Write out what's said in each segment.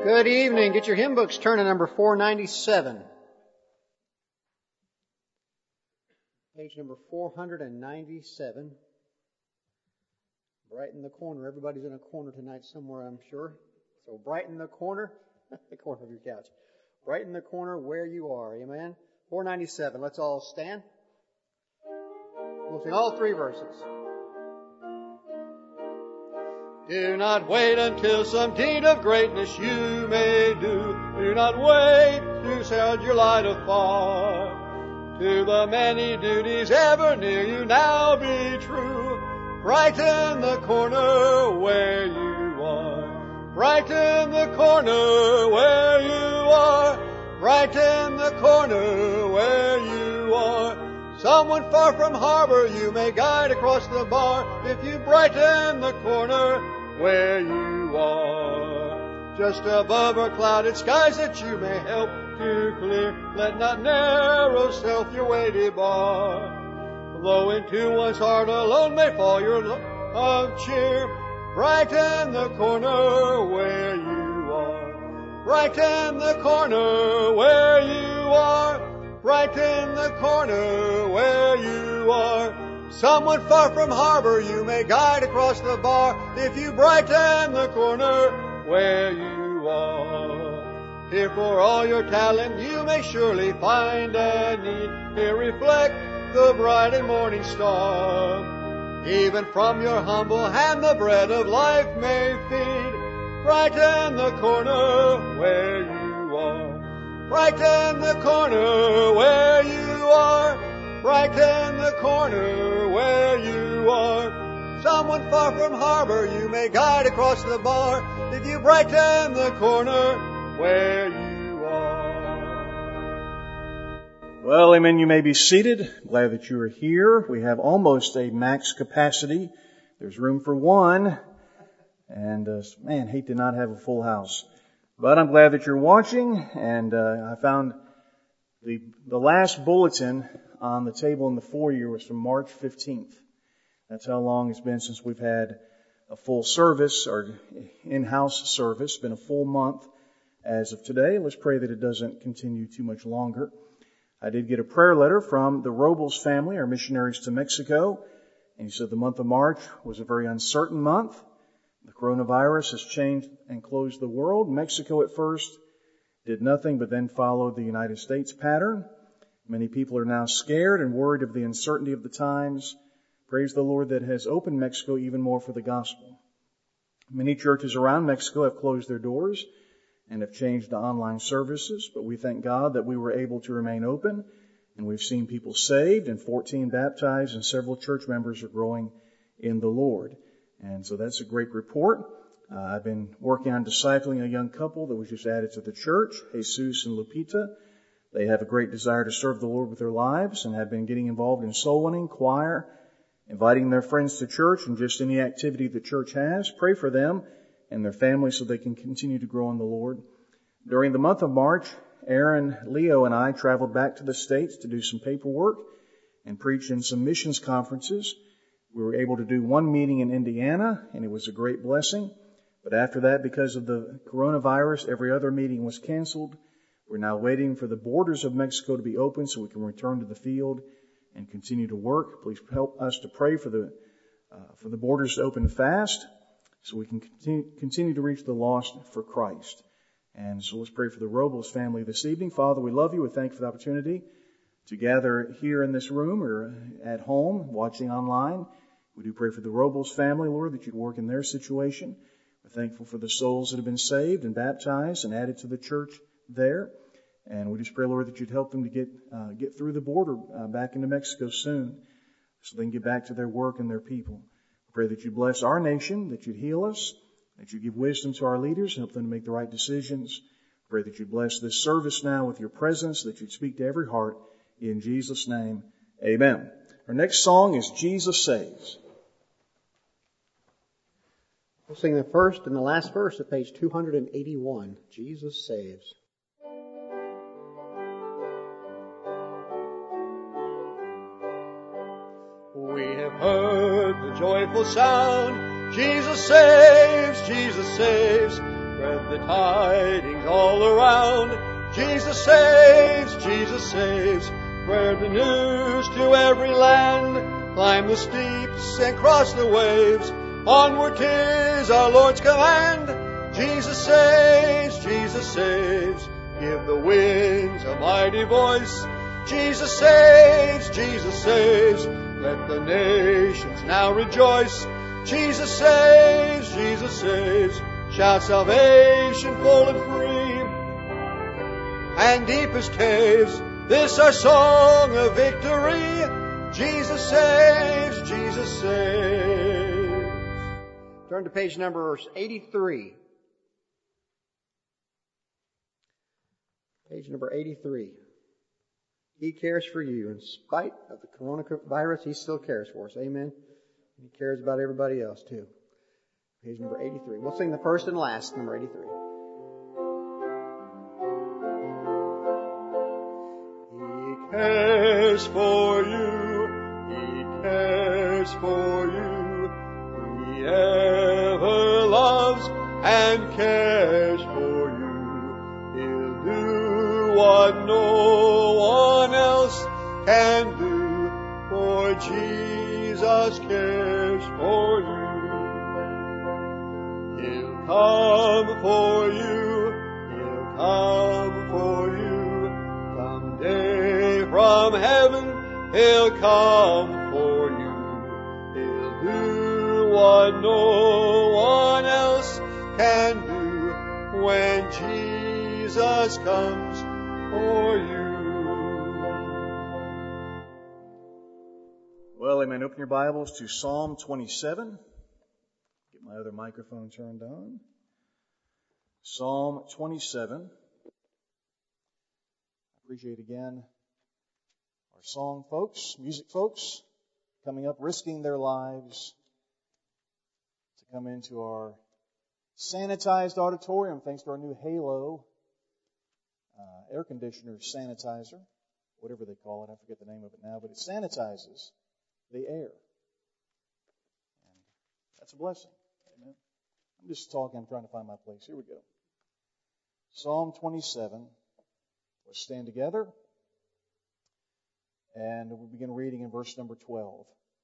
Good evening. Get your hymn books turned to number 497. Page number 497. Brighten the corner. Everybody's in a corner tonight somewhere, I'm sure. So brighten the corner, the corner of your couch. Brighten the corner where you are. Amen. 497. Let's all stand. We'll sing all three verses. Do not wait until some deed of greatness you may do. Do not wait to set your light afar. To the many duties ever near you now be true. Brighten the corner where you are. Brighten the corner where you are. Brighten the corner where you are. Someone far from harbor you may guide across the bar if you brighten the corner where you are. Just above our clouded skies that you may help to clear, let not narrow self your way debar. Though into one's heart alone may fall your love cheer, brighten the corner where you are. Brighten the corner where you are. Brighten the corner where you are. Someone far from harbor you may guide across the bar if you brighten the corner where you are. Here for all your talent you may surely find a need. Here reflect the bright and morning star. Even from your humble hand the bread of life may feed. Brighten the corner where you are. Brighten the corner where you are. Brighten the corner where you are. Someone far from harbor you may guide across the bar if you brighten the corner where you are. Well, amen. You may be seated. Glad that you are here. We have almost a max capacity. There's room for one. And, hate to not have a full house. But I'm glad that you're watching. And I found the last bulletin on the table in the foyer was from March 15th. That's how long it's been since we've had a full service or in-house service. It's been a full month as of today. Let's pray that it doesn't continue too much longer. I did get a prayer letter from the Robles family, our missionaries to Mexico, and he said the month of March was a very uncertain month. The coronavirus has changed and closed the world. Mexico at first did nothing but then followed the United States pattern. Many people are now scared and worried of the uncertainty of the times. Praise the Lord that has opened Mexico even more for the gospel. Many churches around Mexico have closed their doors and have changed to online services, but we thank God that we were able to remain open, and we've seen people saved and 14 baptized, and several church members are growing in the Lord. And so that's a great report. I've been working on discipling a young couple that was just added to the church, Jesus and Lupita. They have a great desire to serve the Lord with their lives and have been getting involved in soul winning, choir, inviting their friends to church and just any activity the church has. Pray for them and their families so they can continue to grow in the Lord. During the month of March, Aaron, Leo, and I traveled back to the States to do some paperwork and preach in some missions conferences. We were able to do one meeting in Indiana, and it was a great blessing. But after that, because of the coronavirus, every other meeting was canceled. We're now waiting for the borders of Mexico to be open so we can return to the field and continue to work. Please help us to pray for the borders to open fast so we can continue to reach the lost for Christ. And so let's pray for the Robles family this evening. Father, we love you. We thank you for the opportunity to gather here in this room or at home, watching online. We do pray for the Robles family, Lord, that you'd work in their situation. We're thankful for the souls that have been saved and baptized and added to the church there. And we just pray, Lord, that you'd help them to get through the border back into Mexico soon so they can get back to their work and their people. We pray that you bless our nation, that you'd heal us, that you give wisdom to our leaders and help them to make the right decisions. We pray that you bless this service now with your presence, that you'd speak to every heart. In Jesus' name, amen. Our next song is Jesus Saves. We'll sing the first and the last verse of page 281. Jesus Saves. We have heard the joyful sound. Jesus saves, Jesus saves. Spread the tidings all around. Jesus saves, Jesus saves. Spread the news to every land. Climb the steeps and cross the waves. Onward 'tis our Lord's command. Jesus saves, Jesus saves. Give the winds a mighty voice. Jesus saves, Jesus saves. Let the nations now rejoice. Jesus saves, Jesus saves. Shout salvation full and free. And deepest caves, this our song of victory. Jesus saves, Jesus saves. Turn to page number 83. Page number 83. He cares for you. In spite of the coronavirus, He still cares for us. Amen. He cares about everybody else too. Page number 83. We'll sing the first and last, number 83. He cares for you. He cares for you. He ever loves and cares for you. He'll do what no one else can do, for Jesus cares for you. He'll come for you. He'll come for you. Someday from heaven He'll come for you. He'll do what no one else can do when Jesus comes for you. Well, amen. Open your Bibles to Psalm 27. Get my other microphone turned on. Psalm 27. Appreciate again our song folks, music folks, coming up, risking their lives to come into our sanitized auditorium, thanks to our new Halo air conditioner sanitizer, whatever they call it. I forget the name of it now, but it sanitizes the air. And that's a blessing. Amen. I'm just talking. I'm trying to find my place. Here we go. Psalm 27. Let's stand together. And we'll begin reading in verse number 12.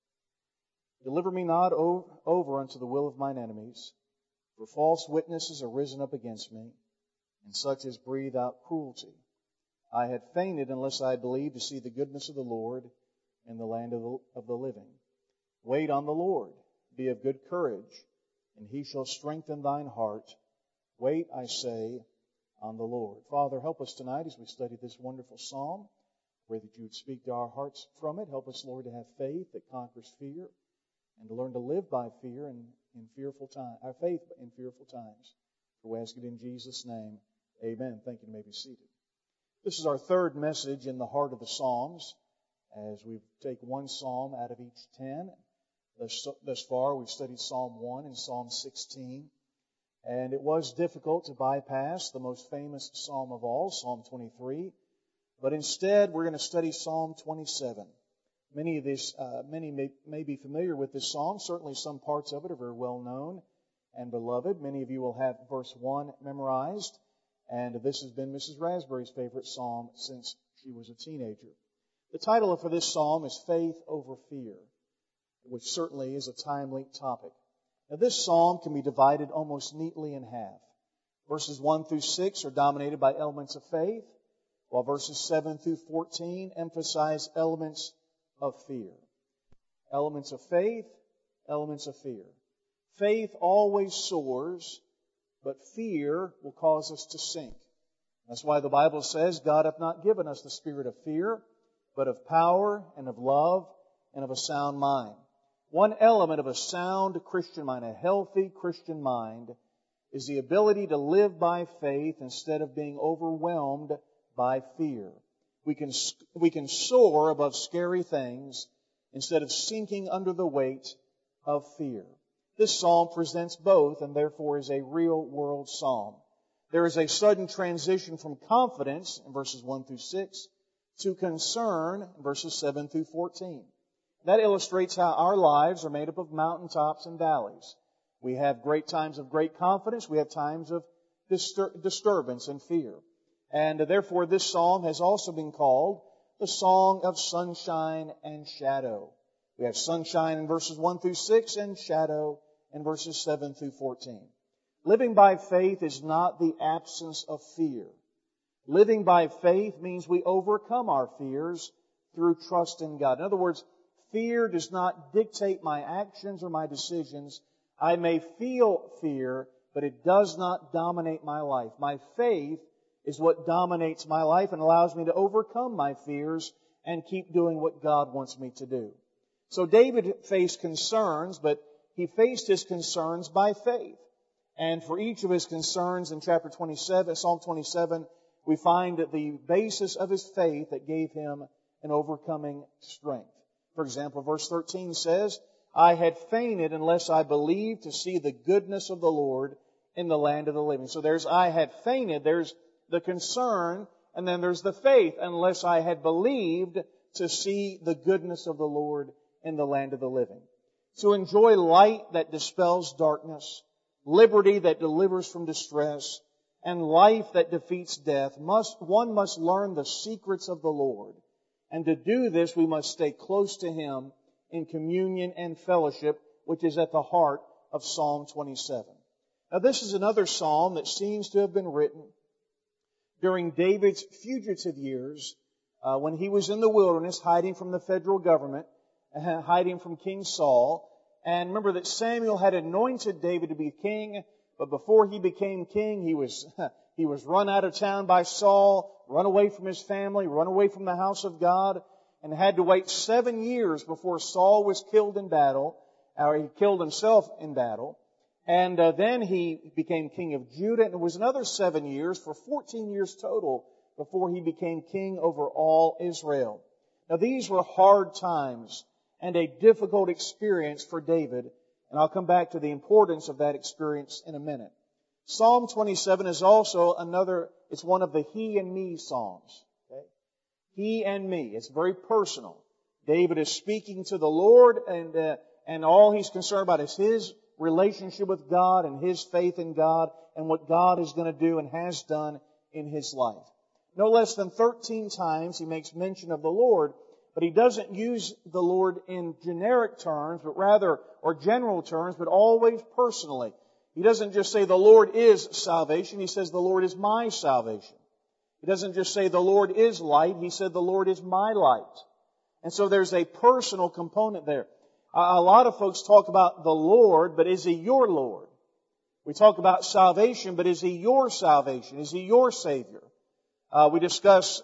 Deliver me not over unto the will of mine enemies, for false witnesses are risen up against me, and such as breathe out cruelty. I had fainted unless I had believed to see the goodness of the Lord in the land of the living. Wait on the Lord, be of good courage, and He shall strengthen thine heart. Wait, I say, on the Lord. Father, help us tonight as we study this wonderful psalm. Pray that you would speak to our hearts from it. Help us, Lord, to have faith that conquers fear, and to learn to live by fear in fearful times. Our faith in fearful times. For we ask it in Jesus' name. Amen. Thank you. You may be seated. This is our third message in the heart of the Psalms, as we take one psalm out of each 10. Thus far, we've studied Psalm 1 and Psalm 16. And it was difficult to bypass the most famous psalm of all, Psalm 23. But instead, we're going to study Psalm 27. Many may be familiar with this psalm. Certainly some parts of it are very well known and beloved. Many of you will have verse 1 memorized. And this has been Mrs. Raspberry's favorite psalm since she was a teenager. The title for this psalm is Faith Over Fear, which certainly is a timely topic. Now, this psalm can be divided almost neatly in half. Verses 1 through 6 are dominated by elements of faith, while verses 7 through 14 emphasize elements of fear. Elements of faith, elements of fear. Faith always soars, but fear will cause us to sink. That's why the Bible says God hath not given us the spirit of fear, but of power and of love and of a sound mind. One element of a sound Christian mind, a healthy Christian mind, is the ability to live by faith instead of being overwhelmed by fear. We can soar above scary things instead of sinking under the weight of fear. This psalm presents both and therefore is a real-world psalm. There is a sudden transition from confidence in verses 1 through 6 to concern in verses 7 through 14. That illustrates how our lives are made up of mountaintops and valleys. We have great times of great confidence. We have times of disturbance and fear. And therefore this psalm has also been called the Song of Sunshine and Shadow. We have sunshine in verses 1 through 6 and shadow in verses 7 through 14. Living by faith is not the absence of fear. Living by faith means we overcome our fears through trust in God. In other words, fear does not dictate my actions or my decisions. I may feel fear, but it does not dominate my life. My faith is what dominates my life and allows me to overcome my fears and keep doing what God wants me to do. So David faced concerns, but he faced his concerns by faith. And for each of his concerns in chapter 27, Psalm 27, we find that the basis of his faith that gave him an overcoming strength. For example, verse 13 says, I had fainted unless I believed to see the goodness of the Lord in the land of the living. So there's I had fainted, there's the concern, and then there's the faith, unless I had believed to see the goodness of the Lord in the land of the living. To enjoy light that dispels darkness, liberty that delivers from distress, and life that defeats death, one must learn the secrets of the Lord. And to do this, we must stay close to Him in communion and fellowship, which is at the heart of Psalm 27. Now, this is another psalm that seems to have been written during David's fugitive years, when he was in the wilderness, hiding from the federal government, hiding from King Saul. And remember that Samuel had anointed David to be king, but before he became king, he was run out of town by Saul, run away from his family, run away from the house of God, and had to wait 7 years before Saul was killed in battle, or he killed himself in battle. And then he became king of Judah, and it was another 7 years, for 14 years total, before he became king over all Israel. Now these were hard times and a difficult experience for David, and I'll come back to the importance of that experience in a minute. Psalm 27 is also it's one of the he and me psalms. Okay? He and me. It's very personal. David is speaking to the Lord, and all he's concerned about is his relationship with God and his faith in God and what God is going to do and has done in his life. No less than 13 times he makes mention of the Lord, but he doesn't use the Lord in generic terms, or general terms, but always personally. He doesn't just say the Lord is salvation. He says the Lord is my salvation. He doesn't just say the Lord is light. He said the Lord is my light. And so there's a personal component there. A lot of folks talk about the Lord, but is He your Lord? We talk about salvation, but is He your salvation? Is He your Savior? We discuss,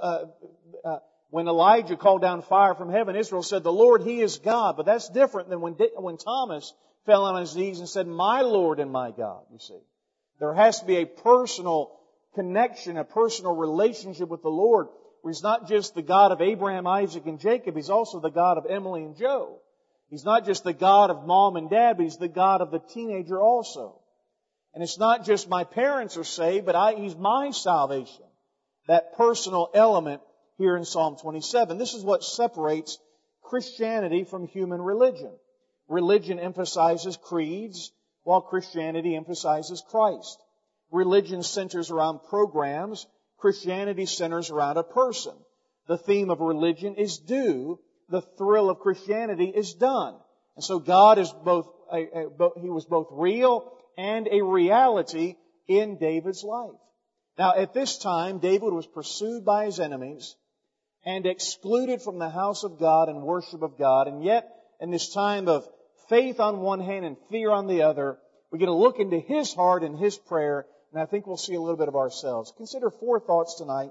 when Elijah called down fire from heaven, Israel said, the Lord, He is God. But that's different than when Thomas fell on his knees and said, my Lord and my God, you see. There has to be a personal connection, a personal relationship with the Lord, where He's not just the God of Abraham, Isaac, and Jacob. He's also the God of Emily and Joe. He's not just the God of mom and dad, but He's the God of the teenager also. And it's not just my parents are saved, but He's my salvation. That personal element here in Psalm 27. This is what separates Christianity from human religion. Religion emphasizes creeds, while Christianity emphasizes Christ. Religion centers around programs. Christianity centers around a person. The theme of religion is do. The thrill of Christianity is done. And so God is He was both real and a reality in David's life. Now at this time, David was pursued by his enemies and excluded from the house of God and worship of God. And yet, in this time of faith on one hand and fear on the other, we get a look into his heart and his prayer, and I think we'll see a little bit of ourselves. Consider 4 thoughts tonight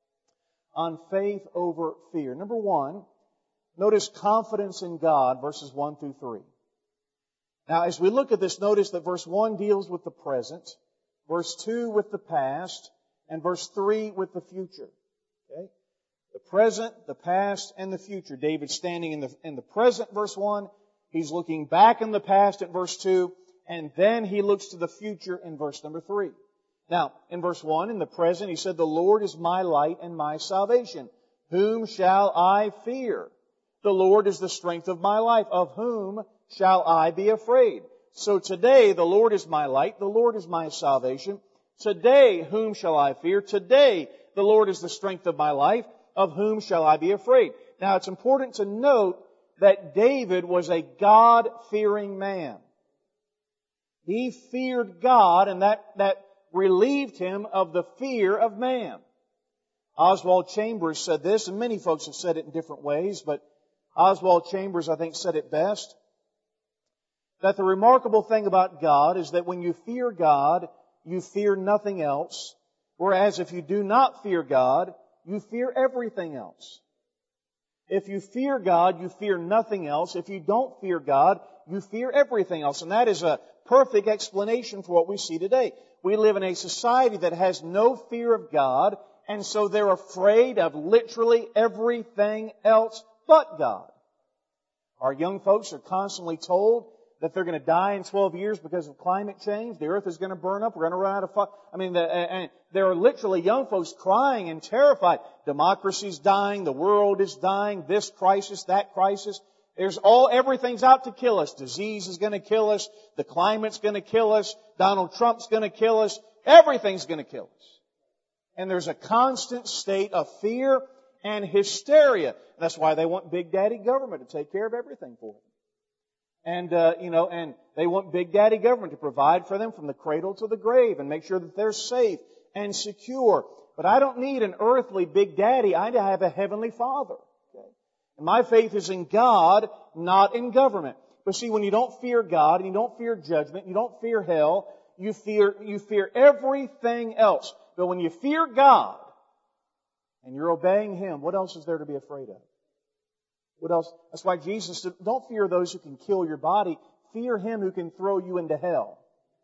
on faith over fear. Number 1, notice confidence in God, verses 1 through 3. Now, as we look at this, notice that verse 1 deals with the present, verse 2 with the past, and verse 3 with the future. Okay? The present, the past, and the future. David's standing in the present, verse 1. He's looking back in the past at verse 2. And then he looks to the future in verse number 3. Now, in verse 1, in the present, he said, the Lord is my light and my salvation. Whom shall I fear? The Lord is the strength of my life. Of whom shall I be afraid? So today, the Lord is my light. The Lord is my salvation. Today, whom shall I fear? Today, the Lord is the strength of my life. Of whom shall I be afraid? Now, it's important to note that David was a God-fearing man. He feared God, and that relieved him of the fear of man. Oswald Chambers said this, and many folks have said it in different ways, but Oswald Chambers, I think, said it best, that the remarkable thing about God is that when you fear God, you fear nothing else, whereas if you do not fear God, you fear everything else. If you fear God, you fear nothing else. If you don't fear God, you fear everything else. And that is a perfect explanation for what we see today. We live in a society that has no fear of God, and so they're afraid of literally everything else but God. Our young folks are constantly told that they're going to die in 12 years because of climate change. The earth is going to burn up. We're going to run out of fire. And there are literally young folks crying and terrified. Democracy's dying. The world is dying. This crisis, that crisis. Everything's out to kill us. Disease is going to kill us. The climate's going to kill us. Donald Trump's going to kill us. Everything's going to kill us. And there's a constant state of fear and hysteria. That's why they want Big Daddy government to take care of everything for them. And they want Big Daddy government to provide for them from the cradle to the grave and make sure that they're safe and secure. But I don't need an earthly Big Daddy. I have a Heavenly Father. Okay? And my faith is in God, not in government. But see, when you don't fear God and you don't fear judgment, you don't fear hell, you fear everything else. But when you fear God and you're obeying Him, what else is there to be afraid of? What else? That's why Jesus said, don't fear those who can kill your body. Fear Him who can throw you into hell.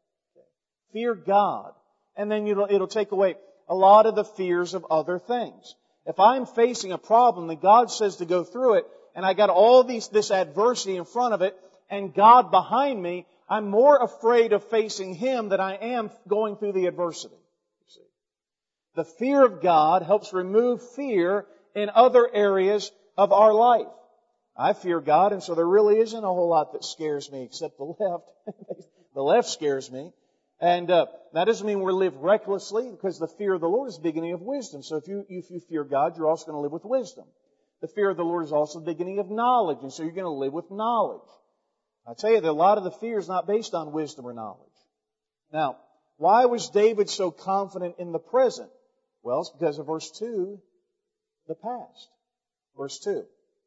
Fear God. And then it'll take away a lot of the fears of other things. If I'm facing a problem that God says to go through it, and I got all this adversity in front of it, and God behind me, I'm more afraid of facing Him than I am going through the adversity. You see. The fear of God helps remove fear in other areas of our life. I fear God, and so there really isn't a whole lot that scares me except the left. The left scares me. And that doesn't mean we live recklessly, because the fear of the Lord is the beginning of wisdom. So if you fear God, you're also going to live with wisdom. The fear of the Lord is also the beginning of knowledge, and so you're going to live with knowledge. I tell you that a lot of the fear is not based on wisdom or knowledge. Now, why was David so confident in the present? Well, it's because of verse 2, the past. Verse 2.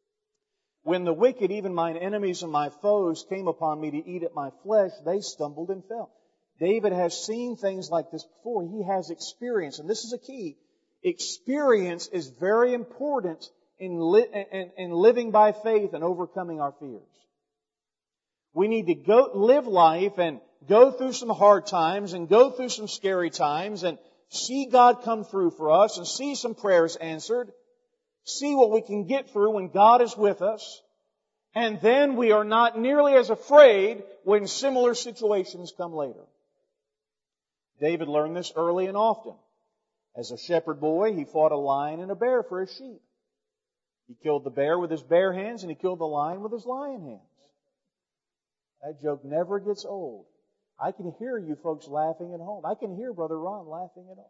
When the wicked, even mine enemies and my foes, came upon me to eat at my flesh, they stumbled and fell. David has seen things like this before. He has experience, and this is a key. Experience is very important in living by faith and overcoming our fears. We need to live life and go through some hard times and go through some scary times and see God come through for us and see some prayers answered. See what we can get through when God is with us. And then we are not nearly as afraid when similar situations come later. David learned this early and often. As a shepherd boy, he fought a lion and a bear for his sheep. He killed the bear with his bare hands and he killed the lion with his lion hands. That joke never gets old. I can hear you folks laughing at home. I can hear Brother Ron laughing at home.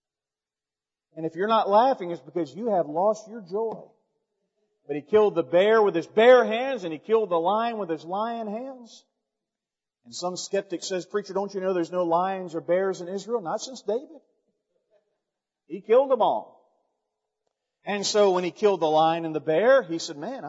And if you're not laughing, it's because you have lost your joy. But he killed the bear with his bare hands and he killed the lion with his lion hands. And some skeptic says, preacher, don't you know there's no lions or bears in Israel? Not since David. He killed them all. And so when he killed the lion and the bear, he said, man,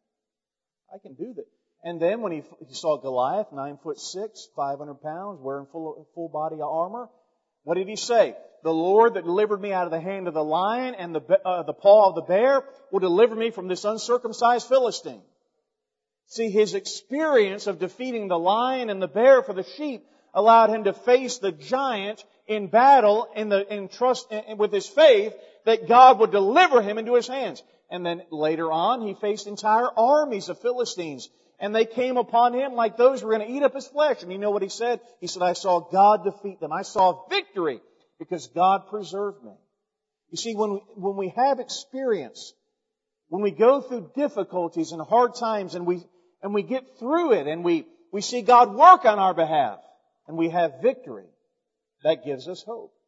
I can do that. And then when he saw Goliath, 9'6", 500 pounds, wearing full body armor, what did he say? The Lord that delivered me out of the hand of the lion and the paw of the bear will deliver me from this uncircumcised Philistine. See, his experience of defeating the lion and the bear for the sheep allowed him to face the giant in battle in trust with his faith that God would deliver him into his hands. And then later on, he faced entire armies of Philistines. And they came upon him like those who were going to eat up his flesh. And you know what he said? He said, I saw God defeat them. I saw victory because God preserved me. You see, when we have experience, when we go through difficulties and hard times and we get through it and we see God work on our behalf and we have victory, that gives us hope.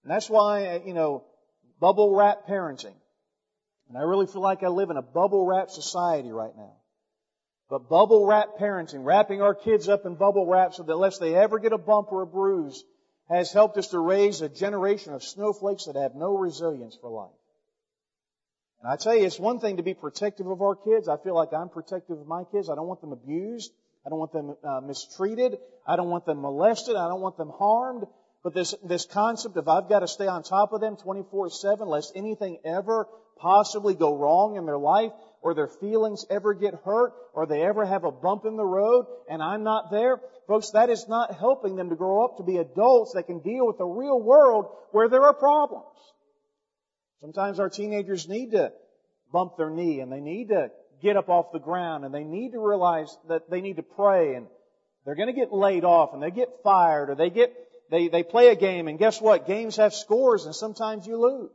And that's why, bubble wrap parenting. And I really feel like I live in a bubble wrap society right now. But bubble wrap parenting, wrapping our kids up in bubble wrap so that unless they ever get a bump or a bruise, has helped us to raise a generation of snowflakes that have no resilience for life. And I tell you, it's one thing to be protective of our kids. I feel like I'm protective of my kids. I don't want them abused. I don't want them mistreated. I don't want them molested. I don't want them harmed. But this concept of I've got to stay on top of them 24/7 lest anything ever possibly go wrong in their life, or their feelings ever get hurt, or they ever have a bump in the road and I'm not there. Folks, that is not helping them to grow up to be adults that can deal with the real world where there are problems. Sometimes our teenagers need to bump their knee and they need to get up off the ground and they need to realize that they need to pray, and they're going to get laid off and they get fired, or they play a game, and guess what? Games have scores and sometimes you lose.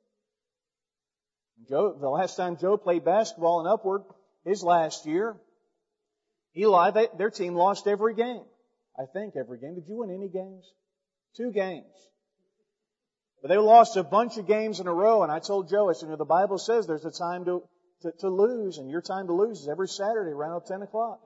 The last time Joe played basketball in Upward, his last year, Eli, their team lost every game. I think every game. Did you win any games? 2 games. But they lost a bunch of games in a row, and I told Joe, I said, the Bible says there's a time to lose, and your time to lose is every Saturday around 10 o'clock.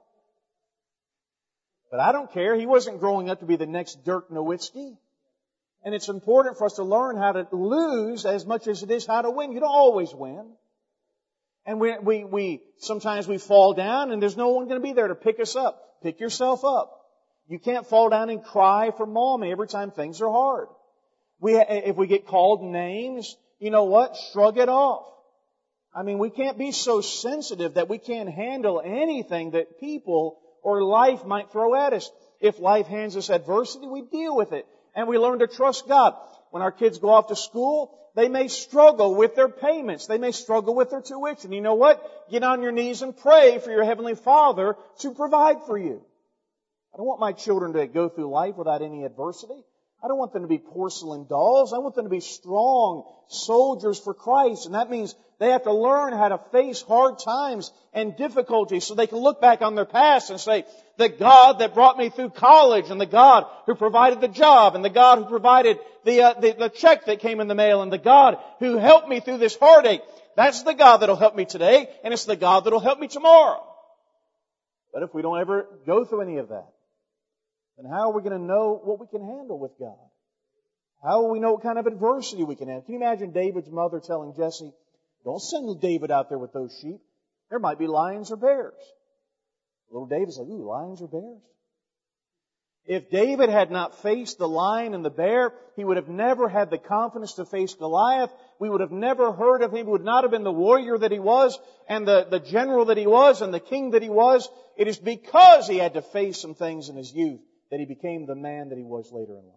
But I don't care. He wasn't growing up to be the next Dirk Nowitzki. And it's important for us to learn how to lose as much as it is how to win. You don't always win. And we sometimes we fall down and there's no one going to be there to pick us up. Pick yourself up. You can't fall down and cry for mommy every time things are hard. If we get called names, you know what? Shrug it off. I mean, we can't be so sensitive that we can't handle anything that people or life might throw at us. If life hands us adversity, we deal with it. And we learn to trust God. When our kids go off to school, they may struggle with their payments. They may struggle with their tuition. You know what? Get on your knees and pray for your Heavenly Father to provide for you. I don't want my children to go through life without any adversity. I don't want them to be porcelain dolls. I want them to be strong soldiers for Christ. And that means they have to learn how to face hard times and difficulties so they can look back on their past and say, the God that brought me through college, and the God who provided the job, and the God who provided the check that came in the mail, and the God who helped me through this heartache, that's the God that'll help me today, and it's the God that'll help me tomorrow. But if we don't ever go through any of that, then how are we going to know what we can handle with God? How will we know what kind of adversity we can handle? Can you imagine David's mother telling Jesse, don't send David out there with those sheep. There might be lions or bears. Little David's like, ooh, lions or bears? If David had not faced the lion and the bear, he would have never had the confidence to face Goliath. We would have never heard of him. He would not have been the warrior that he was, and the general that he was, and the king that he was. It is because he had to face some things in his youth that he became the man that he was later in life.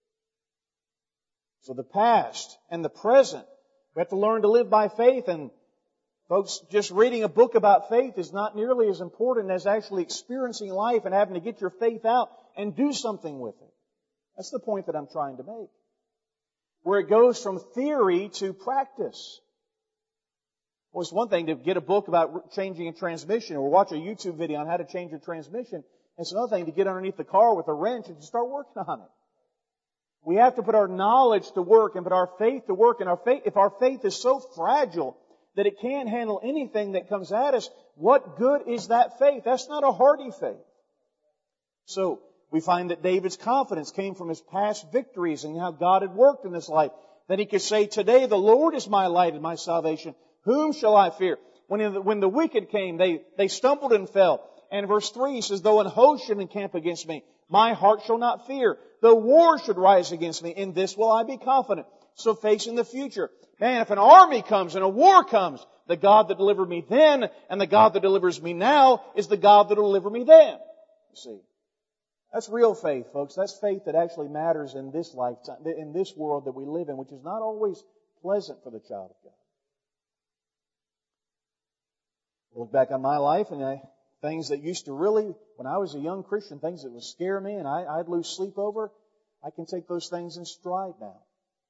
So the past and the present, we have to learn to live by faith. And folks, just reading a book about faith is not nearly as important as actually experiencing life and having to get your faith out and do something with it. That's the point that I'm trying to make. Where it goes from theory to practice. Well, it's one thing to get a book about changing a transmission or watch a YouTube video on how to change a transmission. It's another thing to get underneath the car with a wrench and to start working on it. We have to put our knowledge to work and put our faith to work. And if our faith is so fragile that it can't handle anything that comes at us, what good is that faith? That's not a hardy faith. So we find that David's confidence came from his past victories and how God had worked in his life. That he could say, today the Lord is my light and my salvation. Whom shall I fear? When the wicked came, they stumbled and fell. And verse 3 he says, though an host should encamp against me, my heart shall not fear. Though war should rise against me, in this will I be confident. So facing the future. Man, if an army comes and a war comes, the God that delivered me then and the God that delivers me now is the God that will deliver me then. You see. That's real faith, folks. That's faith that actually matters in this lifetime, in this world that we live in, which is not always pleasant for the child of God. I look back on my life and things that used to really, when I was a young Christian, things that would scare me and I'd lose sleep over, I can take those things in stride now.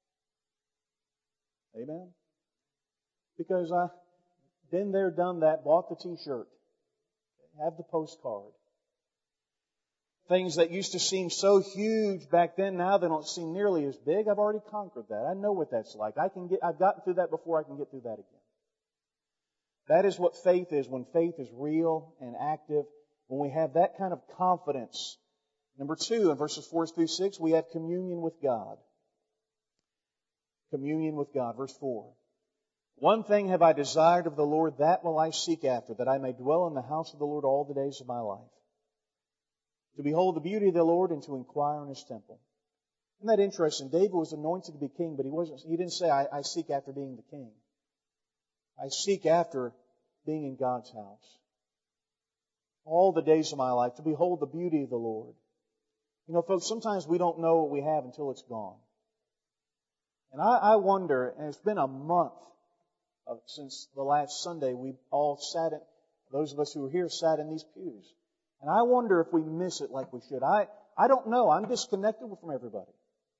Amen? Because I've been there, done that, bought the t-shirt, have the postcard. Things that used to seem so huge back then, now they don't seem nearly as big. I've already conquered that. I know what that's like. I've gotten through that before. I can get through that again. That is what faith is, when faith is real and active, when we have that kind of confidence. Number 2, in verses 4 through 6, we have communion with God. Communion with God. Verse 4. One thing have I desired of the Lord, that will I seek after, that I may dwell in the house of the Lord all the days of my life, to behold the beauty of the Lord and to inquire in His temple. Isn't that interesting? David was anointed to be king, but he didn't say, I seek after being the king. I seek after being in God's house all the days of my life, to behold the beauty of the Lord. You know, folks, sometimes we don't know what we have until it's gone. And I wonder, and it's been a month since the last Sunday, we all those of us who were here sat in these pews. And I wonder if we miss it like we should. I don't know. I'm disconnected from everybody.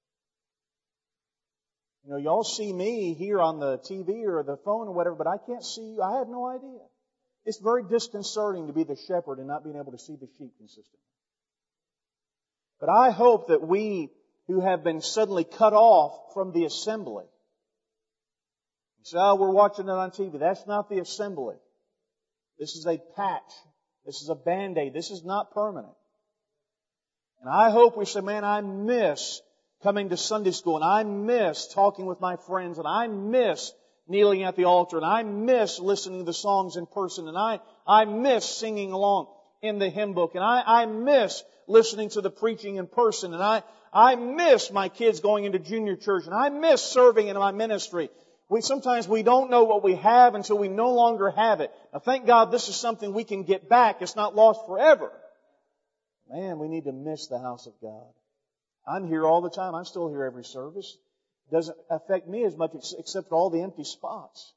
You know, y'all see me here on the TV or the phone or whatever, but I can't see you. I have no idea. It's very disconcerting to be the shepherd and not being able to see the sheep consistently. But I hope that we who have been suddenly cut off from the assembly, you say, oh, we're watching it on TV. That's not the assembly. This is a patch. This is a Band-Aid. This is not permanent. And I hope we say, man, I miss coming to Sunday school, and I miss talking with my friends, and I miss kneeling at the altar, and I miss listening to the songs in person, and I miss singing along in the hymn book, and I miss listening to the preaching in person, and I miss my kids going into junior church, and I miss serving in my ministry. Sometimes we don't know what we have until we no longer have it. Now, thank God this is something we can get back. It's not lost forever. Man, we need to miss the house of God. I'm here all the time. I'm still here every service. It doesn't affect me as much except for all the empty spots.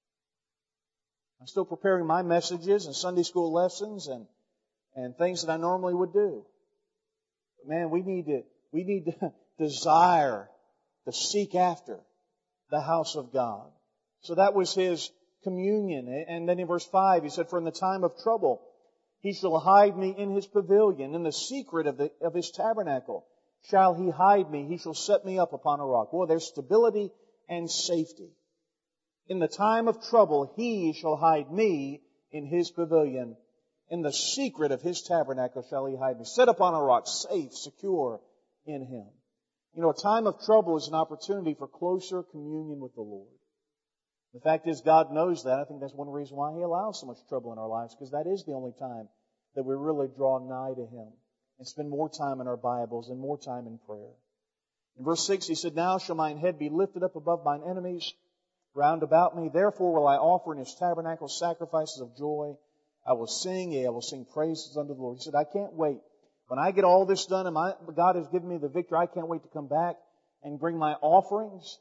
I'm still preparing my messages and Sunday school lessons and things that I normally would do. But man, we need to desire to seek after the house of God. So that was his communion. And then in verse 5, he said, for in the time of trouble, He shall hide me in His pavilion. In the secret of His tabernacle shall He hide me. He shall set me up upon a rock. Boy, there's stability and safety. In the time of trouble, He shall hide me in His pavilion. In the secret of His tabernacle shall He hide me. Set upon a rock, safe, secure in Him. You know, a time of trouble is an opportunity for closer communion with the Lord. The fact is, God knows that. I think that's one reason why He allows so much trouble in our lives, because that is the only time that we really draw nigh to Him and spend more time in our Bibles and more time in prayer. In verse 6, he said, now shall mine head be lifted up above mine enemies round about me. Therefore will I offer in His tabernacle sacrifices of joy. I will sing, yea, I will sing praises unto the Lord. He said, I can't wait. When I get all this done and God has given me the victory, I can't wait to come back and bring my offerings.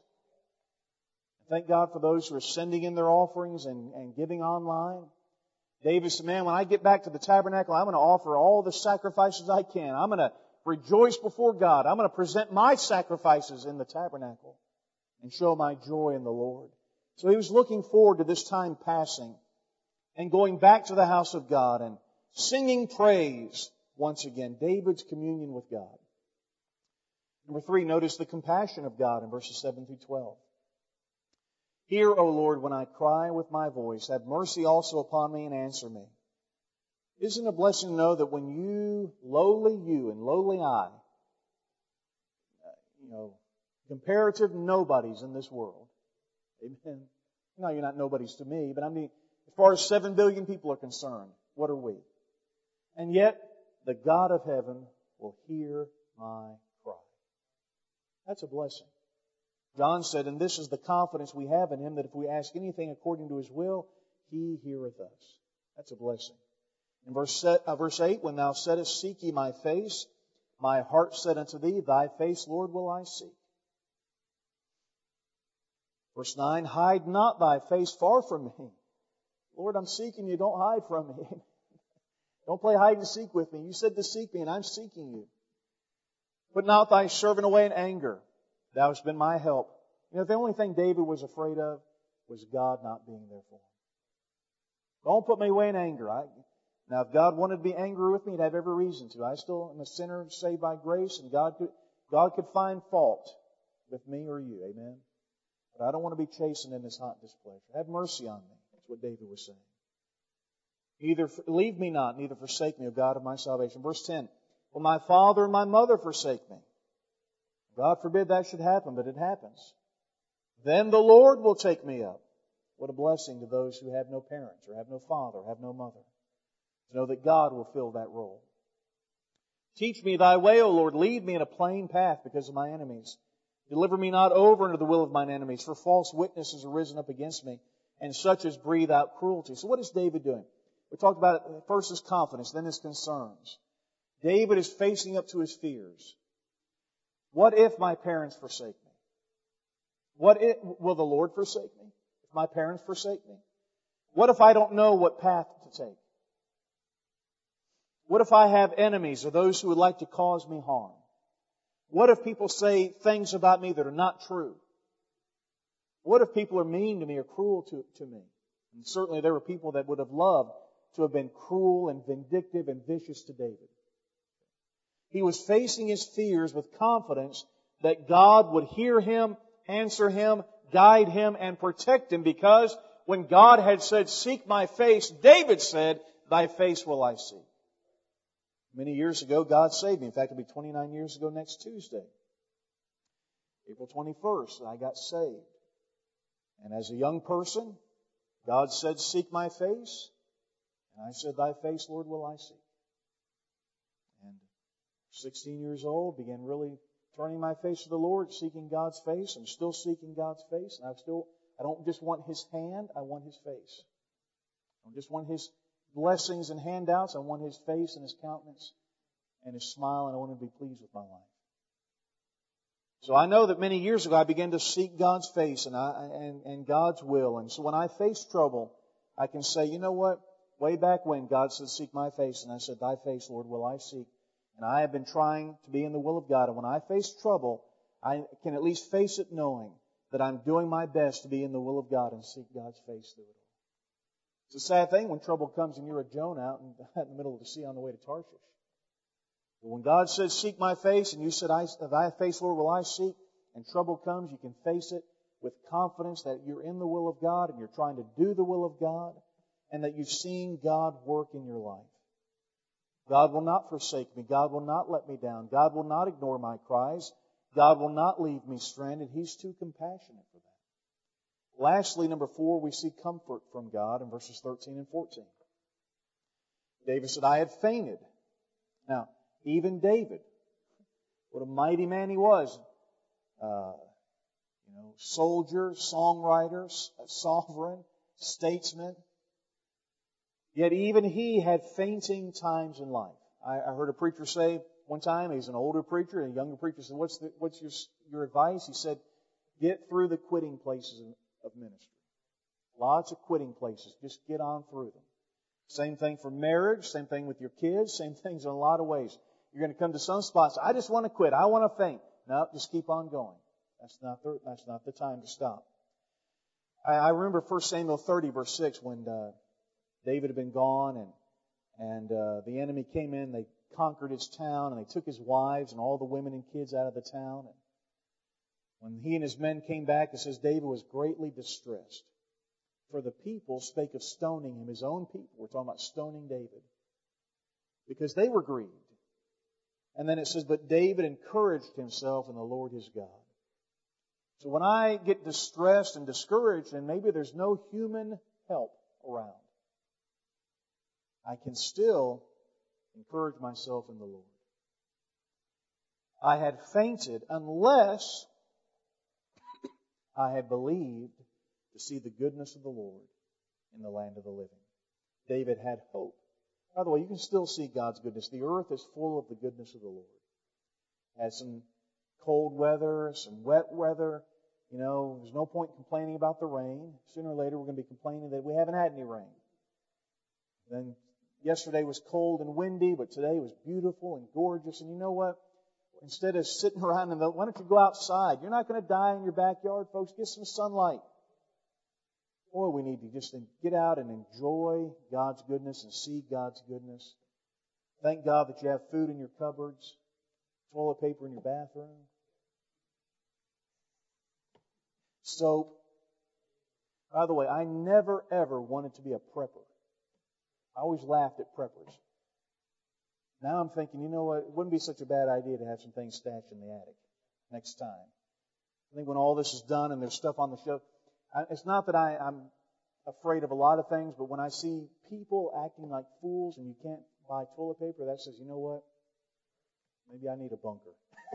Thank God for those who are sending in their offerings and giving online. David said, man, when I get back to the tabernacle, I'm going to offer all the sacrifices I can. I'm going to rejoice before God. I'm going to present my sacrifices in the tabernacle and show my joy in the Lord. So he was looking forward to this time passing and going back to the house of God and singing praise once again. David's communion with God. Number 3, notice the compassion of God in verses 7 through 12. Hear, O Lord, when I cry with my voice. Have mercy also upon me and answer me. Isn't it a blessing to know that when you and lowly I, comparative nobodies in this world, amen. No, you're not nobodies to me, but I mean, as far as 7 billion people are concerned, what are we? And yet, the God of heaven will hear my cry. That's a blessing. John said, and this is the confidence we have in Him, that if we ask anything according to His will, He heareth us. That's a blessing. In verse 8, when thou saidst, seek ye my face, my heart said unto thee, thy face, Lord, will I seek. Verse 9, hide not thy face far from me. Lord, I'm seeking you, don't hide from me. Don't play hide and seek with me. You said to seek me, and I'm seeking you. Put not thy servant away in anger. Thou hast been my help. You know, the only thing David was afraid of was God not being there for him. Don't put me away in anger. Now, if God wanted to be angry with me, He'd have every reason to. I still am a sinner saved by grace, and God could find fault with me or you. Amen? But I don't want to be chastened in His hot displeasure. Have mercy on me. That's what David was saying. Neither leave me not, neither forsake me, O God of my salvation. Verse 10, will my father and my mother forsake me? God forbid that should happen, but it happens. Then the Lord will take me up. What a blessing to those who have no parents, or have no father, or have no mother, to know that God will fill that role. Teach me thy way, O Lord. Lead me in a plain path because of my enemies. Deliver me not over into the will of mine enemies, for false witnesses are risen up against me, and such as breathe out cruelty. So what is David doing? We talked about it. First his confidence, then his concerns. David is facing up to his fears. What if my parents forsake me? Will the Lord forsake me if my parents forsake me? What if I don't know what path to take? What if I have enemies or those who would like to cause me harm? What if people say things about me that are not true? What if people are mean to me or cruel to me? And certainly there were people that would have loved to have been cruel and vindictive and vicious to David. He was facing his fears with confidence that God would hear him, answer him, guide him, and protect him, because when God had said, seek my face, David said, thy face will I see. Many years ago, God saved me. In fact, it'll be 29 years ago next Tuesday. April 21st, I got saved. And as a young person, God said, seek my face. And I said, thy face, Lord, will I seek. And 16 years old, began really turning my face to the Lord, seeking God's face. I'm still seeking God's face. And I don't just want His hand, I want His face. I don't just want His blessings and handouts, I want His face and His countenance and His smile, and I want to be pleased with my life. So I know that many years ago I began to seek God's face and God's will. And so when I face trouble, I can say, you know what? Way back when God said, seek my face, and I said, thy face, Lord, will I seek. And I have been trying to be in the will of God. And when I face trouble, I can at least face it knowing that I'm doing my best to be in the will of God and seek God's face through it all. It's a sad thing when trouble comes and you're a Jonah out in the middle of the sea on the way to Tarshish. But when God says, seek my face, and you said, thy face, Lord, will I seek, and trouble comes, you can face it with confidence that you're in the will of God and you're trying to do the will of God, and that you've seen God work in your life. God will not forsake me. God will not let me down. God will not ignore my cries. God will not leave me stranded. He's too compassionate for that. Lastly, number 4, we see comfort from God in verses 13 and 14. David said, I had fainted. Now, even David, what a mighty man he was. Soldier, songwriter, sovereign, statesman. Yet even he had fainting times in life. I heard a preacher say one time, he's an older preacher, and a younger preacher said, what's your advice? He said, get through the quitting places of ministry. Lots of quitting places. Just get on through them. Same thing for marriage, same thing with your kids, same things in a lot of ways. You're going to come to some spots, I just want to quit, I want to faint. No, just keep on going. That's not the time to stop. I remember 1 Samuel 30, verse 6, when David had been gone and the enemy came in, they conquered his town, and they took his wives and all the women and kids out of the town. And when he and his men came back, it says David was greatly distressed. For the people spake of stoning him, his own people. We're talking about stoning David. Because they were grieved. And then it says, but David encouraged himself in the Lord his God. So when I get distressed and discouraged, and maybe there's no human help around, I can still encourage myself in the Lord. I had fainted unless I had believed to see the goodness of the Lord in the land of the living. David had hope. By the way, you can still see God's goodness. The earth is full of the goodness of the Lord. Had some cold weather, some wet weather. There's no point complaining about the rain. Sooner or later we're going to be complaining that we haven't had any rain. Then yesterday was cold and windy, but today was beautiful and gorgeous. And you know what? Instead of sitting around why don't you go outside? You're not going to die in your backyard, folks. Get some sunlight. Boy, we need to just get out and enjoy God's goodness and see God's goodness. Thank God that you have food in your cupboards, toilet paper in your bathroom, soap. By the way, I never ever wanted to be a prepper. I always laughed at preppers. Now I'm thinking, you know what, it wouldn't be such a bad idea to have some things stashed in the attic next time. I think when all this is done and there's stuff on the shelf, it's not that I'm afraid of a lot of things, but when I see people acting like fools and you can't buy toilet paper, that says, you know what, maybe I need a bunker.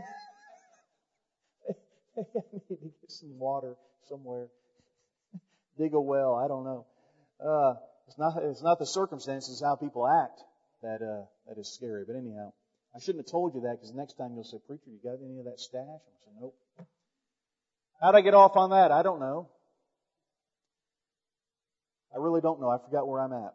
Maybe I need to get some water somewhere. Dig a well, I don't know. It's not the circumstances, how people act that is scary. But anyhow, I shouldn't have told you that, because next time you'll say, preacher, you got any of that stash? I said, nope. How'd I get off on that? I don't know. I really don't know. I forgot where I'm at.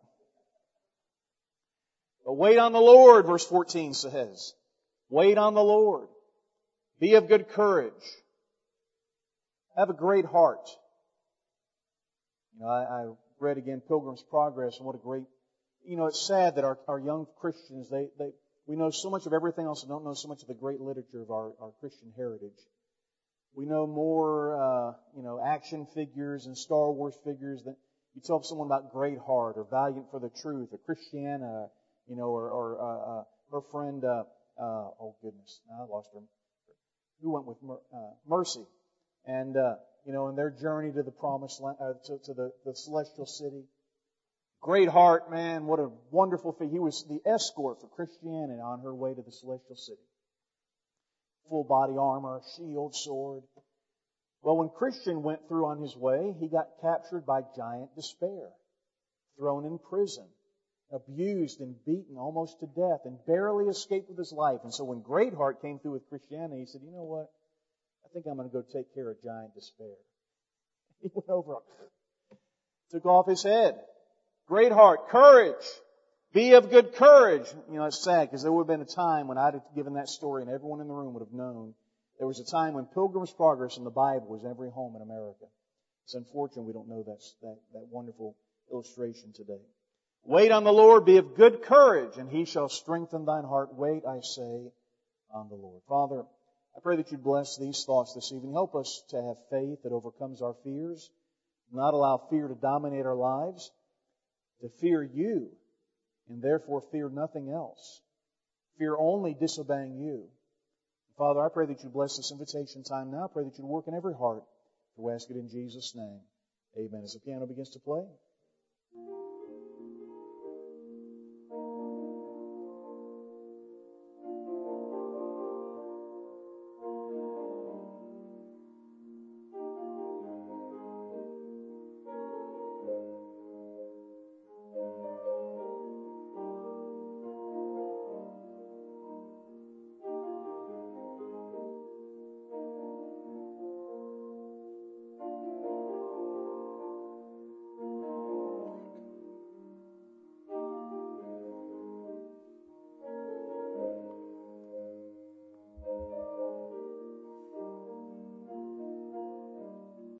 But wait on the Lord, verse 14 says. Wait on the Lord. Be of good courage. Have a great heart. You know, I read again Pilgrim's Progress, and what a great, you know, it's sad that our young Christians, we know so much of everything else and don't know so much of the great literature of our Christian heritage. We know more, action figures and Star Wars figures than you tell someone about Greatheart or Valiant for the Truth or Christiana, or her friend, oh goodness, I lost her. Who went with Mercy? And, in their journey to the promised land, to the celestial city. Greatheart, man, what a wonderful thing. He was the escort for Christianity on her way to the celestial city. Full body armor, shield, sword. Well, when Christian went through on his way, he got captured by giant despair, thrown in prison, abused and beaten almost to death, and barely escaped with his life. And so when Greatheart came through with Christianity, he said, you know what? I think I'm going to go take care of giant despair. He went over, took off his head. Greatheart, courage. Be of good courage. It's sad because there would have been a time when I'd have given that story and everyone in the room would have known. There was a time when Pilgrim's Progress in the Bible was in every home in America. It's unfortunate we don't know that wonderful illustration today. Wait on the Lord, be of good courage, and He shall strengthen thine heart. Wait, I say, on the Lord. Father, I pray that you bless these thoughts this evening. Help us to have faith that overcomes our fears, not allow fear to dominate our lives, to fear you, and therefore fear nothing else. Fear only disobeying you. Father, I pray that you bless this invitation time now. I pray that you work in every heart. We ask it in Jesus' name. Amen. As the piano begins to play.